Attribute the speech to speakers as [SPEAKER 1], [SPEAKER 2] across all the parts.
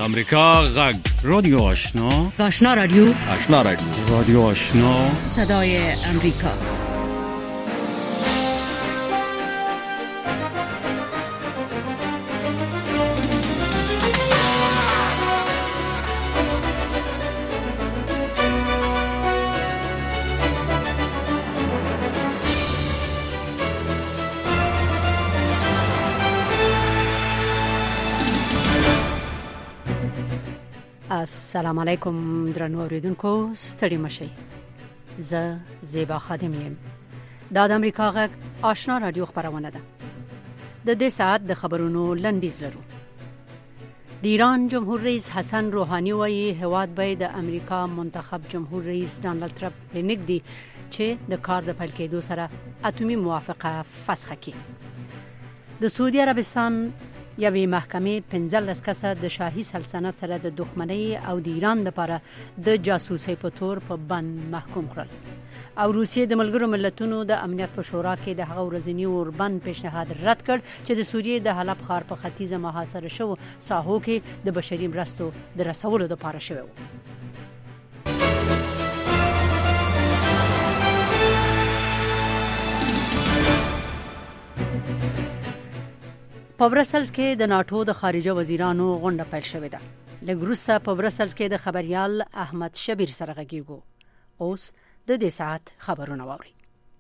[SPEAKER 1] امریکا غږ رادیو آشنا
[SPEAKER 2] رادیو
[SPEAKER 1] رادیو آشنا
[SPEAKER 2] صدای امریکا. السلام علیکم درنو اوریدونکو، ستړي مشئ. زه زیبا خادم یم. دا د امریکا غږ آشنا رادیو خبرونه ده. د دې ساعت د خبرونو لنډیز لرو. د ایران جمهور رئیس حسن روحانی وایي هیواد به د امریکا منتخب جمهور رئیس ډانلډ ټرمپ پرېږدي چې د کار د پیل کېدو سره اتومي موافقه فسخ کړي. د سعودي عربستان یوې محکمې 15 کسه د شاهي سلطنت سره د دښمنۍ او د ایران لپاره د جاسوسۍ په تور په بند محکوم کړل. او روسیې د ملګرو ملتونو د امنیت په شورا کې د هغه ورځنی اوربند پیشنهاد رد کړ چې د سوریې د حلب ښار په ختیځه محاصره شوو ساحو کې د بشري مرستو د رسولو لپاره شوی و. په برسلز کې د ناتو د خارجه وزیرانو غونډه پیل شوې ده. لږ وروسته په برسلز کې د خبريال احمد شبیر سره غږیږو. اوس د دې ساعت خبرونه واوري.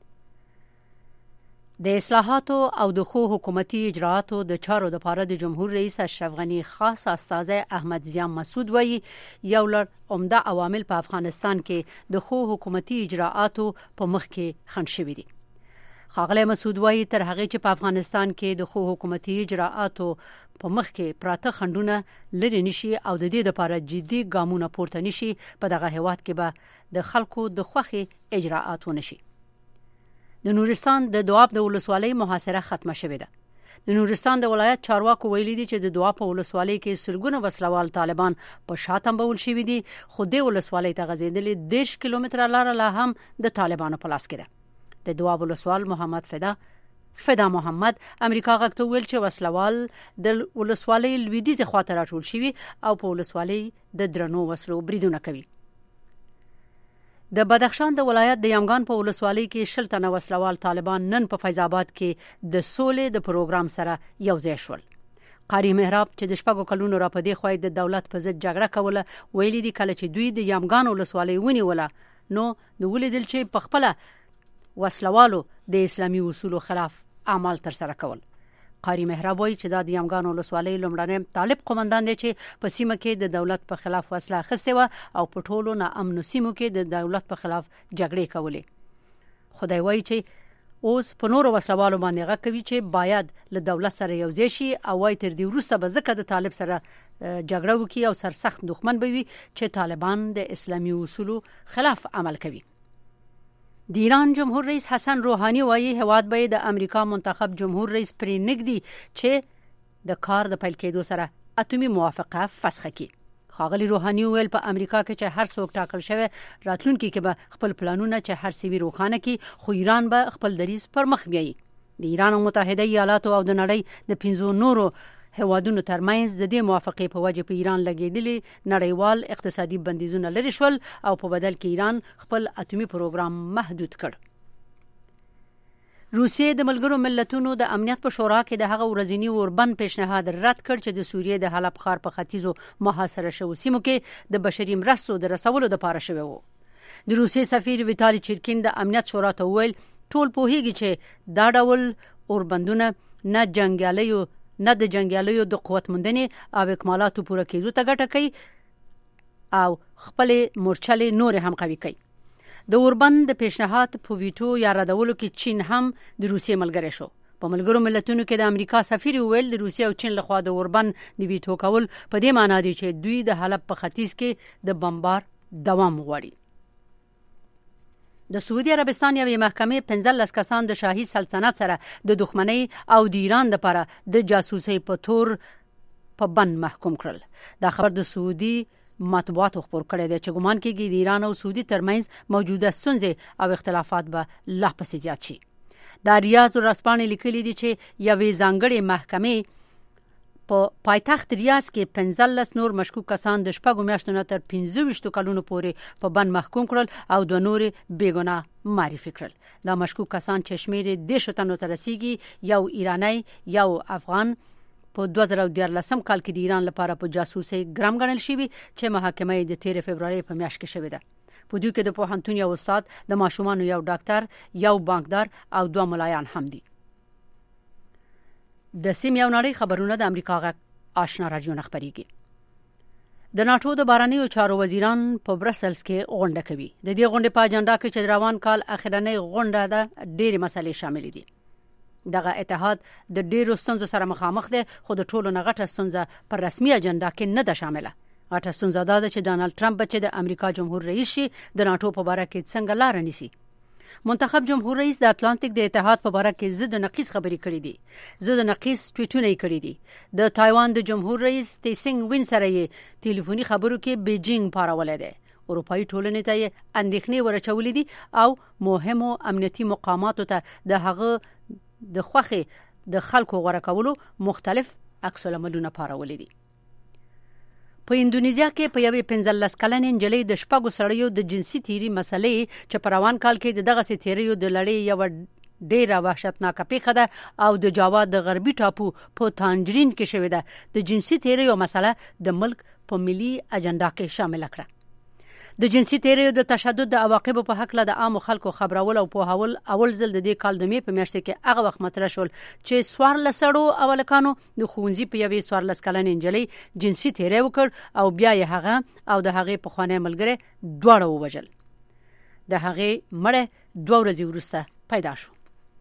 [SPEAKER 2] د اصلاحاتو او د خو حکومتي اجراءاتو د چارو د لپاره د جمهور رئیس اشرف غنی خاص استازی احمد ضیا مسعود وایي یو لړ عمده عوامل په افغانستان کې د خو حکومتي اجراءاتو په مخ کې خنډ شوي دي. ښاغلی مسعود وایي تر هغه چې په افغانستان کې د خو حکومتي اجراءاتو په مخ کې پراته خنډونه لري نشي او د دې لپاره جدي ګامونه پورته نشي، په دغه هیواد کې به د خلکو د خوخي اجراءات ونشي. د نورستان د دواب د ولسوالۍ محاصره ختمه شوې ده. د نورستان د ولایت چارواکو ویلي دي چې د دواب په ولسوالۍ کې سلګونه وسلوال طالبان په شاتم بول شوي دي، خو د ولسوالۍ ته غځېدلې 10 کیلومتره لار لا هم د طالبانو په لاس کې ده. د دواب ولسوال محمد فدا محمد امریکا غږ ته ویل چې وسلوال د ولسوالۍ لویدیځ خواته راټول شوي او په ولسوالۍ د درنو وسلو بریدونه کوي. د بدخشان د ولایت د یمګان په ولسوالۍ کې 60 تنه وسلوال طالبان نن په فیض آباد کې د سولې د پروګرام سره یو ځای شول. قاری محراب چې د شپږو کلونو را پدې خوای د دولت په ضد جګړه کوله ویلي دي کله چې دوی د یمګان ولسوالۍ ونیوله نو د ولیدل چې په خپل وسلوالو د اسلامي اصولو خلاف اعمال تر سره کول. قاری محراب وایي چې دا د یمګان ولسوالۍ لومړنی طالب قومندان دی چې په سیمه کې د دولت په خلاف وسله اخیستې وه او په ټولو ناامنو سیمو کې د دولت په خلاف جګړې کولې. خدای وایي چې اوس په نورو وسلوالو باندې غږ کوي چې باید له دولت سره یو ځای شي او وايي تر دې وروسته به ځکه د طالب سره جګړه وکړي او سرسخت دښمن به وي چې طالبان د اسلامي اصولو خلاف عمل کوي. د ایران جمهور رئیس حسن روحانی وایي هیواد به د امریکا منتخب جمهور رئیس پرېږدي چې د کار د پیل کېدو سره اتومي موافقه فسخ کړي. ښاغلی روحانی ویل په امریکا کې چې هر څوک ټاکل شوی راتلونکي کې به خپل پلانونه چې هر څه روښانه کړي خو ایران به خپل دریځ پر مخ بیایي. د ایران او متحده ایالاتو او د نړۍ د 15 نورو هیوادونو ترمنځ د دې موافقې په وجه په ایران لګېدلي نړیوال اقتصادي بندیزونه لري شول او په بدل کې ایران خپل اتومي پروګرام محدود کړ. روسیې د ملګرو ملتونو د امنیت په شورا کې د هغه ورځنی اوربند پیشنهاد رد کړ چې د سوریې د حلب ښار په ختیځو محاصره شوو سیمو کې د بشري مرستو د رسولو لپاره شوی و. د روسیې سفیر ویتالي چیرکین د امنیت شورا ته ویل ټول پوهیږي چې دا ډول اوربندونه نه د جنگیالیو د قوت موندنې او اکمالاتو پوره کېدو ته ګټه کوي او خپل مورچلې نور هم قوي کوي. د اوربند د پیشنهاد په ویټو یا ردولو کې چین هم د روسیې ملګری شو. په ملګرو ملتونو کې د امریکا سفیر ویل د روسیې او چین لخوا د اوربند د ویټو کول په دې معنی دی چې دوی د حلب په ختیځ کې د بمبار دوام غواړي. د سعودي عربستان یوې محکمې 15 کسان د شاهي سلطنت سره د دښمنۍ او د ایران لپاره د جاسوسۍ په تور په بند محکوم کړل. دا خبر د سعودي مطبوعاتو خبر کړی دی چې ګمان کېږي د ایران او سعودي ترمنځ موجوده ستونزې او اختلافات به لا پسې زیات شي. د ریاض ورځپاڼې لیکلي دي چې یوې ځانګړې محکمې په پایتخت ریاض کې 15 نور مشکوک کسان د شپږو میاشتو نه تر 25 کلونو پورې په بند محکوم کړل او د نور بیګناه معرفي کړل. دا مشکوک کسان چې شمیر 10 تنو ته رسیږي، یو ایرانی، یو افغان، په 2014 کال کې د ایران لپاره په جاسوسي ګرام ګڼل شوی چې محاکمه د 13 فبراير په میاشت کې شوې ده. په دوی کې د پوهنتون یو استاد، د ماشومانو یو ډاکټر، یو بانکدار او 2 ملایان هم دي. د سیمې او نړۍ خبرونه د امریکا غږ آشنا رادیو نه خبريږي. د ناتو د بهرنیو چارو وزیران په برسلز کې غونډه کوي. د دې غونډې په اجنډا کې چې روان کال اخرنۍ غونډه ده، ډېرې مسلې شامل دي. دغه اتحاد د ډیرو ستونزو سره مخامخ دی، خو د ټولو نه غټه ستونزه پر رسمي اجنډا کې نه ده شامله. غټه ستونزه دا ده چې ډانلډ ټرمپ چې د امریکا جمهور رئیس شي، د ناتو په باره کې څنګه لار نیسي. منتخب جمهور رئیس د اتلانتیک د اتحاد په باره کې ضد نقیص خبرې کړې دي، ضد نقیص ټویټونه کړي دي. د تایوان د جمهور رئیس تیسینګ وین سره یې ټلیفوني خبرو کې بیجینګ پارولې ده. اروپאי ټولنې ته اندېښنې ورچولې دي او مهمو امنیتي مقاماتو ته د هغه د خوخي د خلکو غوړه کولو مختلف عکس العملونه پارولې دي. په اندونیزیا کې په یوې 15 کلنې نجلۍ د شپږو سړیو د جنسي تیری مسلې چې په روان کال کې دغه سي تیریو د لړۍ یو ډیره وحشتناکه پیښه ده او د جاوا د غربي ټاپو په تانجرین کې شوې ده. د جنسي تیریو مسله د ملک په ملي اجنډا کې شامل کړه. د جنسي تیریو د تشدد د عواقبو په حق له د عام خلکو خبرول او پوهاول اول ځل د دې کال د مې په میاشت کې هغه وخت مطرح شول چې سوار لسړو اولکانو د خونځي په یوې سوار لس کلنې نجلۍ جنسي تیری وکړ او بیا یې هغه او د هغې په خوانې ملګری دواړه ووژل. د هغې مړه 2 ورځې وروسته پیدا شو.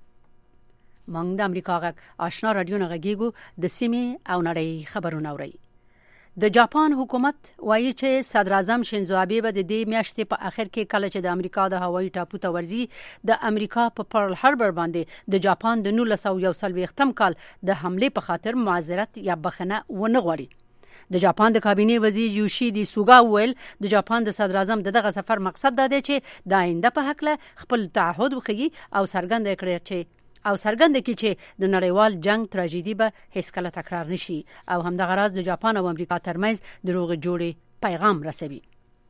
[SPEAKER 2] موږ د امریکا غږ آشنا رادیو نه غږیږو. د سیمې او نړۍ خبرونه اورئ. د جاپان حکومت وایي چې صدر اعظم شینزو ابي به د دې میاشتې په اخر کې کله چې د امریکا د هوایي ټاپو ته ورځي، د امریکا په پرل هاربر باندې د جاپان د 1941 کال د حمله په خاطر معذرت یا بخښنه ونه غواړي. د جاپان د کابینې وزیر یوشیدي سوګا ویل د جاپان د صدر اعظم دغه سفر مقصد دا دی چې د آینده په حق له خپل تعهد وکړي او څرګنده کړي چې د نړیوال جنگ تراژیدي به هیڅ کله تکرار نشي او همدغه راز د جاپان او امریکا ترمنځ د روغ جوړې پیغام رسوي.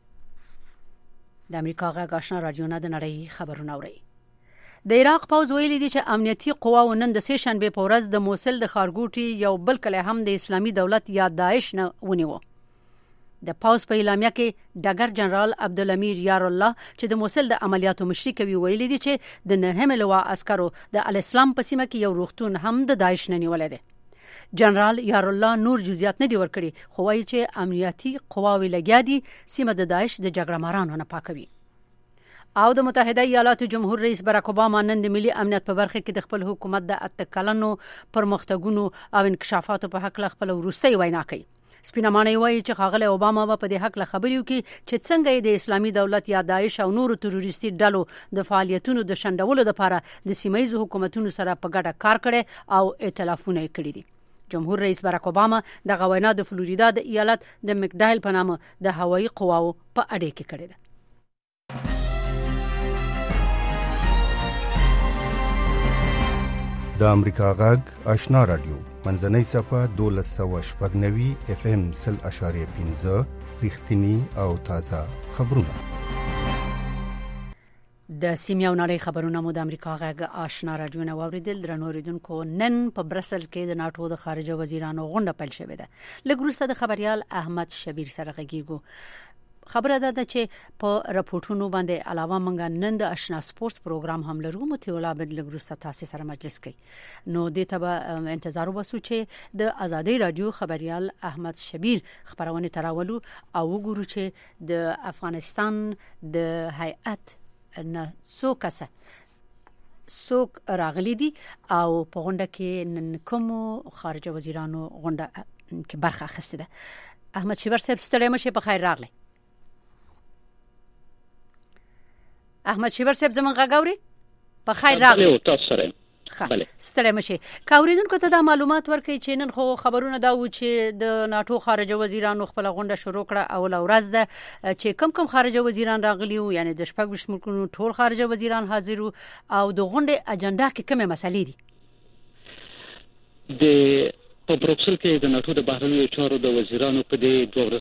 [SPEAKER 2] د امریکا غږ آشنا رادیو نه د نړۍ خبرونه اورئ. د عراق پوز ویلي دي چې امنیتي قواو نن د سه شنبه په ورځ د موصل د خارګوټي یو بل کله هم د اسلامي دولت یا داعش نه ونیو. د پاوز په اعلامیه کې ډګر جنرال عبدالامیر یار الله چې د موصل د عملیاتو مشري کوي ویلي دي چې د 9 لوا عسکرو د الاسلام په سیمه کې یو روغتون هم د داعش نه نیولې ده. جنرال یار الله نور جزئیات نه دی ورکړي، خو وایي چې امنیتي قواوې لګیا دي سیمه د داعش د جګړه مارانو نه پاکوي. او د متحده ایالاتو جمهور رئیس براک اوباما نن د ملي امنیت په برخه کې د خپل حکومت د اتکلنو پرمختګونو او انکشافاتو په حق له خپل وروستي وینا کوي. سپینمانه وایي چې ښاغلی اوباما به په دې حق له خبرې وکړي چې څنګه د اسلامي دولت یا داعش او نورو تروریستي ډلو د فعالیتونو د شندولو لپاره د سیمایي حکومتونو سره په ګډه کار کړي او ائتلافونه کړي دي. جمهور رئیس براک اوباما د غوینا د فلوریدا د ایالت د مکډایل په نامه د هوایي قواو په اړه کې کړي ده.
[SPEAKER 3] د امریکا غږ آشنا رادیو منځنۍ صفه 1290 FM 0.5 رښتینی او تازه خبرونه.
[SPEAKER 2] د سیمې او نړۍ خبرونه مو د امریکا غږ آشنا رادیو نه واوریدل. درنو اوریدونکو، نن په برسل کې د ناتو د خارجه وزیرانو غونډه پیل شوې ده. لږ وروسته د خبريال احمد شبیر سره غږیږو. خبره ده چې په راپورټونو باندې علاوه مونږ نن د آشنا سپورتس پروګرام هم لرو. متولا بد لګروسته تاسو سره مجلس کوي. نو د ته انتظار وباسو چې د آزادۍ رادیو خبريال احمد شبیر خبرونه تراولو او وګورو چې د افغانستان د هیئت نه څوک راغلي دي او په غونډه کې نن کوم خارجه وزیرانو غونډه کې برخه اخیسته ده. احمد شبیر صاحب ستړي مشه په خیر راغلی. احمد شبیر صاحب زمون غاګوري په خیر راغلی.
[SPEAKER 4] تاسو سره
[SPEAKER 2] بله ستړي مشه. کاوریدونکو ته دا معلومات ورکړي چې نن خو خبرونه دا و چې د ناتو خارجه وزیرانو خپل غونډه شروع کړه او لورز ده چې کم خارجه وزیران راغلي وو، یعنی د شپږ ملکونو ټول خارجه وزیران حاضر وو او د غونډې اجنډا کې کومه مسلې دي؟
[SPEAKER 4] د په بروکسل کې د ناتو د بهرنیو چارو د وزیرانو په دې دوه